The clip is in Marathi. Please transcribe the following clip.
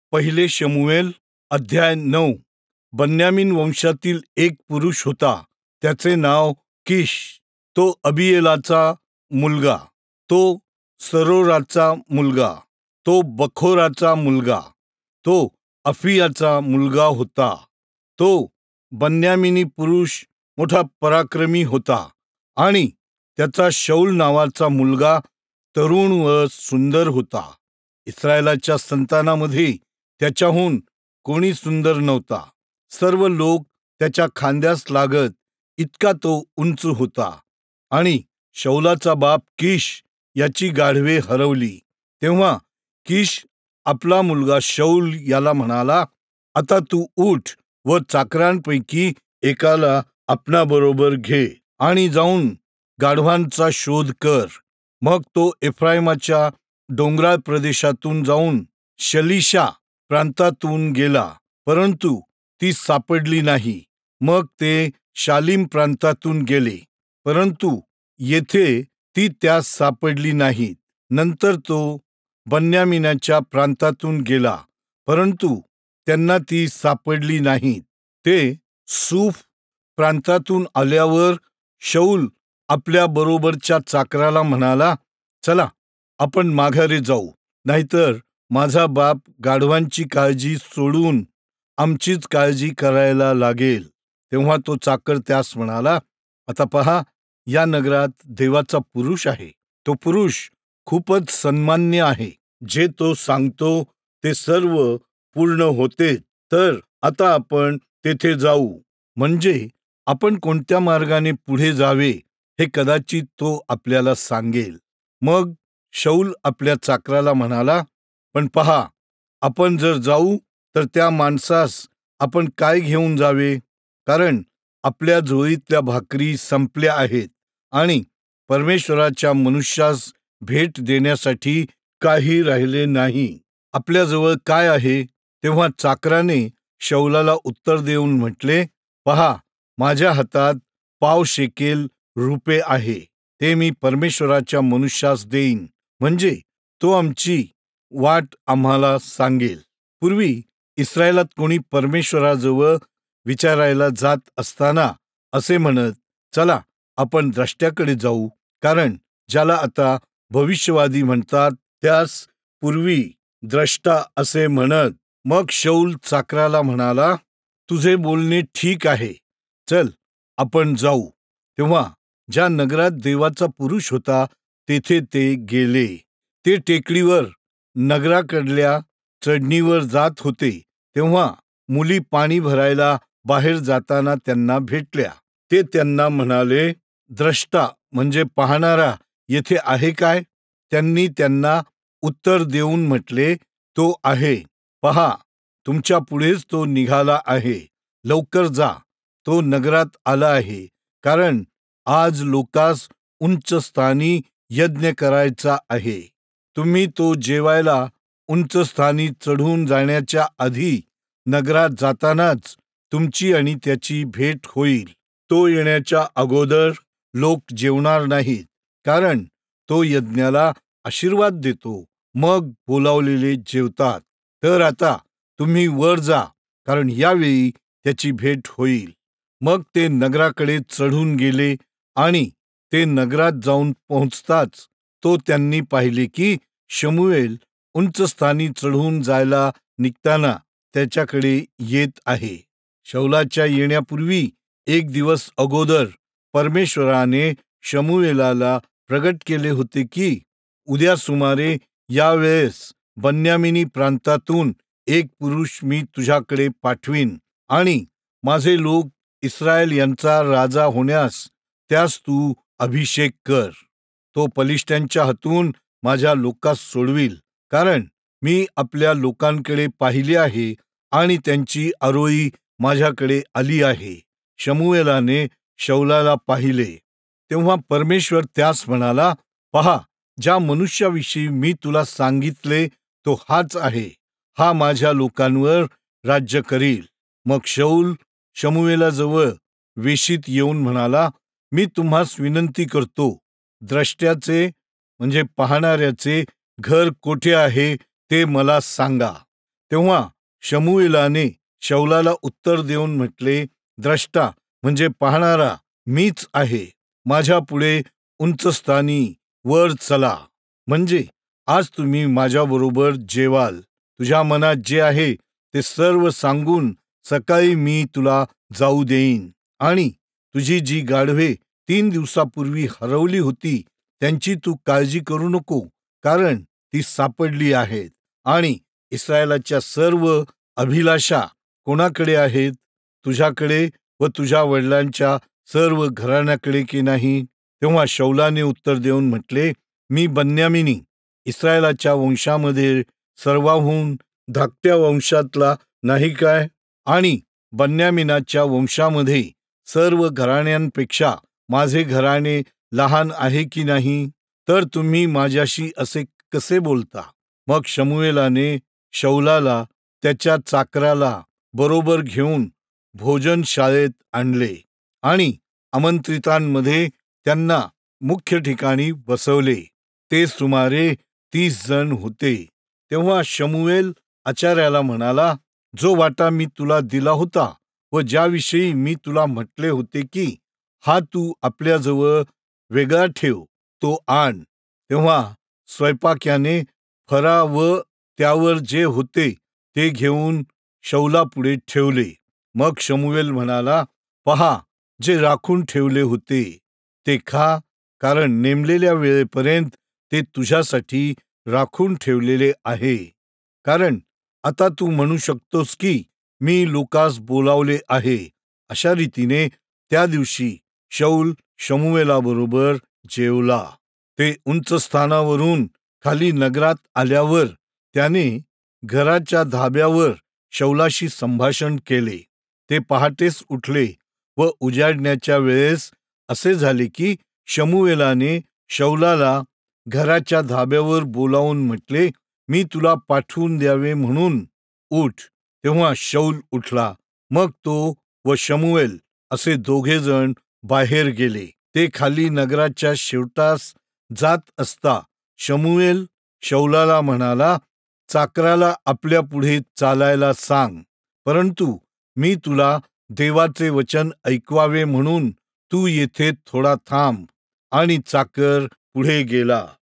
पहिले शमूएल अध्याय 9. बन्यामीन वंशातील एक पुरुष होता, त्याचे नाव किश. तो अबिएलाचा मुलगा, तो सरोराचा मुलगा, तो बखोराचा मुलगा, तो अफियाचा मुलगा होता. तो बन्यामिनी पुरुष मोठा पराक्रमी होता आणि त्याचा शौल नावाचा मुलगा तरुण व सुंदर होता. इस्रायलाच्या संतानामध्ये त्याच्याहून कोणी सुंदर नव्हता. सर्व लोक त्याच्या खांद्यास लागत इतका तो उंच होता. आणि शौलाचा बाप किश याची गाढवे हरवली. तेव्हा किश आपला मुलगा शौल याला म्हणाला, आता तू उठ व चाकरांपैकी एकाला आपणाबरोबर घे आणि जाऊन गाढवांचा शोध कर. मग तो एफ्राईमाच्या डोंगराळ प्रदेशातून जाऊन शलीशा प्रांतातून गेला, परंतु ती सापडली नाही. मग ते शालीम प्रांतातून गेले, परंतु येथे ती त्यास सापडली नाहीत. नंतर तो बन्यामिनाच्या प्रांतातून गेला, परंतु त्यांना ती सापडली नाहीत. ते सूफ प्रांतातून आल्यावर शौल आपल्या बरोबरच्या चाकराला म्हणाला, चला आपण माघारी जाऊ, नाहीतर माझा बाप गाढवांची काळजी सोडून आमचीच काळजी करायला लागेल. तेव्हा तो चाकर त्यास म्हणाला, आता पहा, या नगरात देवाचा पुरुष आहे. तो पुरुष खूपच सन्मान्य आहे. जे तो सांगतो ते सर्व पूर्ण होते. तर आता आपण तेथे जाऊ, म्हणजे आपण कोणत्या मार्गाने पुढे जावे हे कदाचित तो आपल्याला सांगेल. मग शौल आपल्या चाकराला म्हणाला, पण पहा, आपण जर जाऊ तर त्या माणसास आपण काय घेऊन जावे, कारण आपल्या झोळीतल्या भाकरी संपल्या आहेत आणि परमेश्वराच्या मनुष्यास भेट देण्यासाठी काही राहिले नाही. आपल्याजवळ काय आहे? तेव्हा चाकराने शौलाला उत्तर देऊन म्हटले, पहा, माझ्या हातात 1 शेकेल रुपे आहे. ते मी परमेश्वराच्या मनुष्यास देईन, म्हणजे तो आमची वाट आम्हाला सांगेल. पूर्वी इस्रायलात कोणी परमेश्वराजवळ विचारायला जात असताना असे म्हणत, चला आपण द्रष्ट्याकडे जाऊ, कारण ज्याला आता भविष्यवादी म्हणतात त्यास पूर्वी द्रष्टा असे म्हणत. मग शौल चाकराला म्हणाला, तुझे बोलणे ठीक आहे, चल आपण जाऊ. तेव्हा ज्या नगरात देवाचा पुरुष होता तेथे ते गेले. ते टेकडीवर नगराकडल्या चढणीवर जात होते, तेव्हा मुली पाणी भरायला बाहेर जाताना त्यांना भेटल्या. ते त्यांना म्हणाले, द्रष्टा म्हणजे पाहणारा येथे आहे काय? त्यांनी त्यांना उत्तर देऊन म्हटले, तो आहे. पहा, तुमच्या पुढेच तो निघाला आहे. लवकर जा, तो नगरात आला आहे, कारण आज लोकास उंच स्थानी यज्ञ करायचा आहे. तुम्ही तो जेवायला उंच स्थानी चढून जाण्याच्या आधी नगरात जातानाच तुमची आणि त्याची भेट होईल. तो येण्याच्या अगोदर लोक जेवणार नाहीत, कारण तो यज्ञाला आशीर्वाद देतो. मग बोलावलेले जेवतात. तर आता तुम्ही वर जा, कारण यावेळी त्याची भेट होईल. मग ते नगराकडे चढून गेले आणि ते नगरात जाऊन पोहोचताच तो त्यांनी पाहिले की शमूएल उंच स्थानी चढून जायला निघताना त्याच्याकडे येत आहे. शौलाच्या येण्यापूर्वी 1 दिवस अगोदर परमेश्वराने शमूएलाला प्रगट केले होते की उद्या सुमारे यावेळेस बन्यामिनी प्रांतातून एक पुरुष मी तुझ्याकडे पाठवीन आणि माझे लोक इस्रायल यांचा राजा होण्यास त्यास तू अभिषेक कर. तो पलिष्ठ्यांच्या हातून माझ्या लोकास सोडविल, कारण मी आपल्या लोकांकडे पाहिले आहे आणि त्यांची आरोळी माझ्याकडे आली आहे. शमूएलाने शौलाला पाहिले, तेव्हा परमेश्वर त्यास म्हणाला, पहा, ज्या मनुष्याविषयी मी तुला सांगितले तो हाच आहे. हा माझ्या लोकांवर राज्य करील. मग शौल शमूएलाजवळ वेशीत येऊन म्हणाला, मी तुम्हास विनंती करतो, द्रष्ट्याचे म्हणजे पाहणाऱ्याचे घर कोठे आहे ते मला सांगा. तेव्हा शमूएलाने शौलाला उत्तर देऊन म्हटले, द्रष्टा म्हणजे पाहणारा मीच आहे. माझ्या पुढे उंच स्थानी वर चला, म्हणजे आज तुम्ही माझ्याबरोबर जेवाल. तुझ्या मनात जे आहे ते सर्व सांगून सकाळी मी तुला जाऊ देईन. आणि तुझी जी गाढवे 3 दिवसापूर्वी हरवली होती त्यांची तू काळजी करू नको, कारण ती सापडली आहेत. आणि इस्रायलाच्या सर्व अभिलाषा कोणाकडे आहेत? तुझ्याकडे व तुझ्या वडिलांच्या सर्व घराण्याकडे की नाही? तेव्हा शौलाने उत्तर देऊन म्हटले, मी बन्यामिनी, इस्रायलाच्या वंशामध्ये सर्वाहून धाकट्या वंशातला नाही काय? आणि बन्यामिनाच्या वंशामध्ये सर्व घराण्यांपेक्षा माझे घराणे लहान आहे की नाही? तर तुम्ही माझ्याशी असे कसे बोलता? मग शमूएलाने शौलाला त्याच्या चाकराला बरोबर घेऊन भोजनशाळेत आणले आणि आमंत्रितांमध्ये त्यांना मुख्य ठिकाणी बसवले. ते सुमारे 30 जण होते. तेव्हा शमूएल आचार्याला म्हणाला, जो वाटा मी तुला दिला होता व ज्याविषयी मी तुला म्हटले होते की हा तू आपल्याजवळ वेगळा ठेव, तो आण. तेव्हा स्वयंपाक्याने फरा व त्यावर जे होते ते घेऊन शौलापुढे ठेवले. मग शमूएल म्हणाला, पहा, जे राखून ठेवले होते ते खा, कारण नेमलेल्या वेळेपर्यंत ते तुझ्यासाठी राखून ठेवलेले आहे. कारण आता तू म्हणू शकतोस की मी लोकास बोलावले आहे. अशा रीतीने त्या दिवशी शौल शमूएलाबरोबर जेवला. ते उंच स्थानावरून खाली नगरात आल्यावर त्याने घराच्या धाब्यावर शौलाशी संभाषण केले. ते पहाटेस उठले व उजाडण्याच्या वेळेस असे झाले की शमूएलाने शौलाला घराच्या धाब्यावर बोलावून म्हटले, मी तुला पाठवून द्यावे म्हणून उठ. तेव्हा शौल उठला. मग तो व शमूएल असे दोघेजण बाहेर गेले. ते खाली नगराच्या शेवटास जात असता शमूएल शौलाला म्हणाला, चाकराला आपल्या पुढे चालायला सांग, परंतु मी तुला देवाचे वचन ऐकवावे म्हणून तू येथे थोडा थांब. आणि चाकर पुढे गेला.